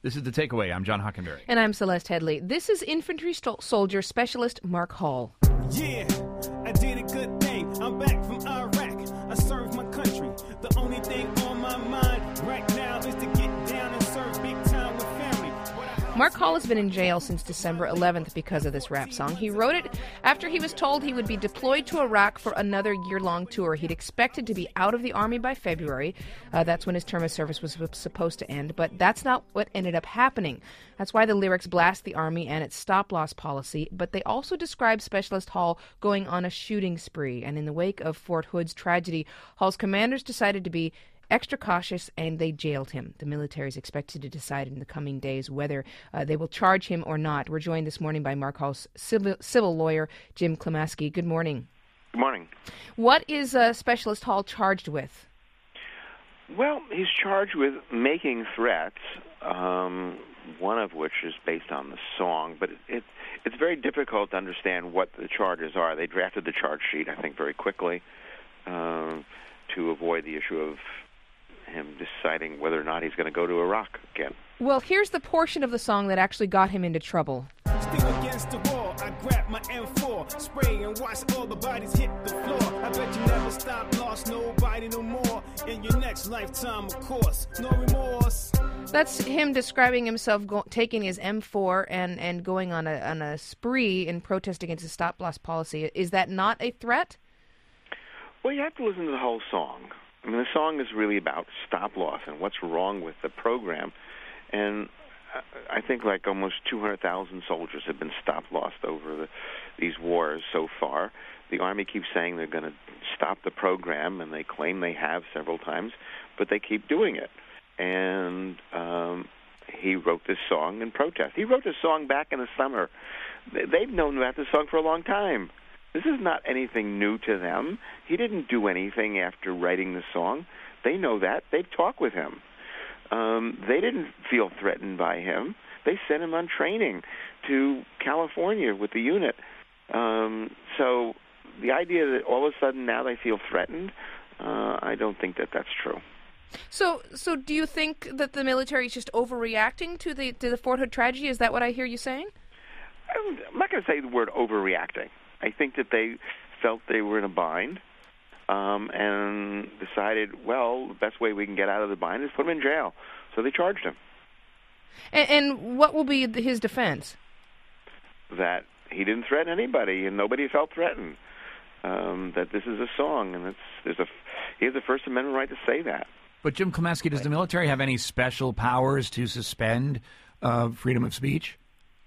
This is The Takeaway. I'm John Hockenberry. And I'm Celeste Headley. This is infantry soldier specialist Mark Hall. Yeah, I did a good thing. I'm back from Iraq. I served my country. The only thing on my mind right now is to get down and serve big time with family. Mark Hall has been in jail since December 11th because of this rap song. He wrote it after he was told he would be deployed to Iraq for another year-long tour. He'd expected to be out of the Army by February. That's when his term of service was supposed to end, but that's not what ended up happening. That's why the lyrics blast the Army and its stop-loss policy, but they also describe Specialist Hall going on a shooting spree. And in the wake of Fort Hood's tragedy, Hall's commanders decided to be extra cautious, and they jailed him. The military is expected to decide in the coming days whether they will charge him or not. We're joined this morning by Mark Hall's civil lawyer, Jim Klimaski. Good morning. Good morning. What is Specialist Hall charged with? Well, he's charged with making threats, one of which is based on the song, but it's very difficult to understand what the charges are. They drafted the charge sheet, I think, very quickly to avoid the issue of him deciding whether or not he's going to go to Iraq again. Well, here's the portion of the song that actually got him into trouble. Still against the wall, I grab my M4, spray and watch all the bodies hit the floor. I bet you never stop, lost nobody no more. In your next lifetime, of course, no remorse. That's him describing himself taking his M4 and going on a spree in protest against the stop-loss policy. Is that not a threat? Well, you have to listen to the whole song. I mean, the song is really about stop-loss and what's wrong with the program. And I think like almost 200,000 soldiers have been stop-lossed over these wars so far. The Army keeps saying they're going to stop the program, and they claim they have several times, but they keep doing it. And he wrote this song in protest. He wrote this song back in the summer. They've known about this song for a long time. This is not anything new to them. He didn't do anything after writing the song. They know that. They've talked with him. They didn't feel threatened by him. They sent him on training to California with the unit. So the idea that all of a sudden now they feel threatened, I don't think that that's true. So do you think that the military is just overreacting to the Fort Hood tragedy? Is that what I hear you saying? I'm not going to say the word overreacting. I think that they felt they were in a bind and decided, well, the best way we can get out of the bind is put him in jail. So they charged him. And what will be his defense? That he didn't threaten anybody and nobody felt threatened. That this is a song and he has a First Amendment right to say that. But Jim Klimaski, does the military have any special powers to suspend freedom of speech?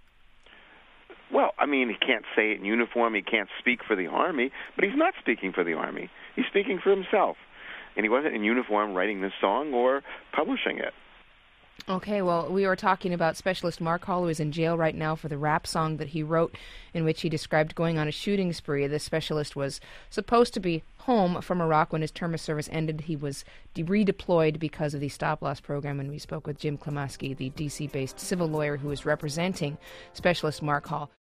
Well, I mean, he can't say it in uniform. He can't speak for the Army, but he's not speaking for the Army. He's speaking for himself. And he wasn't in uniform writing this song or publishing it. Okay, well, we were talking about Specialist Mark Hall, who is in jail right now for the rap song that he wrote in which he described going on a shooting spree. The specialist was supposed to be home from Iraq when his term of service ended. He was redeployed because of the stop-loss program, and we spoke with Jim Klimaski, the D.C.-based civil lawyer who is representing Specialist Mark Hall.